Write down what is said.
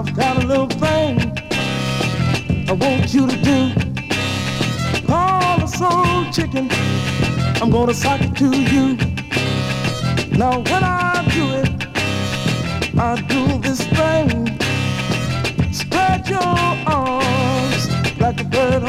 Got a little thing I want you to do. Call the soul chicken, I'm gonna sock it to you. Now when I do it, I do this thing. Spread your arms like a bird